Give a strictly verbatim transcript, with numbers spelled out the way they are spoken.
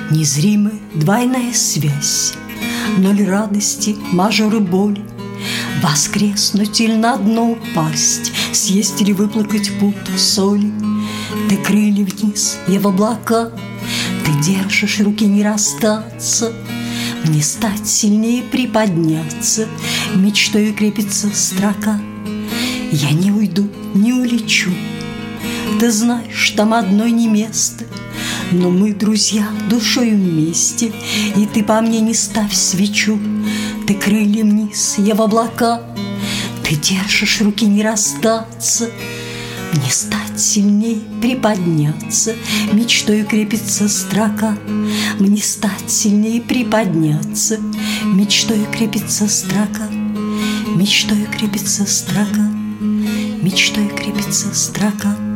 Незримая двойная связь, ноль радости, мажор и боль. Воскреснуть или на дно упасть, съесть или выплакать пуд соли. Ты крылья вниз, я в облака, ты держишь руки не расстаться. Мне стать сильнее, приподняться, мечтой крепится строка. Я не уйду, не улечу, ты знаешь, там одной не место. Но мы, друзья, душою вместе, и ты по мне не ставь свечу. Ты крылья вниз, я в облака, ты держишь руки не расстаться. Мне стать сильней, приподняться, мечтой крепится строка. Мне стать сильней, приподняться, мечтой крепится строка. Мечтой крепится строка, мечтой крепится строка.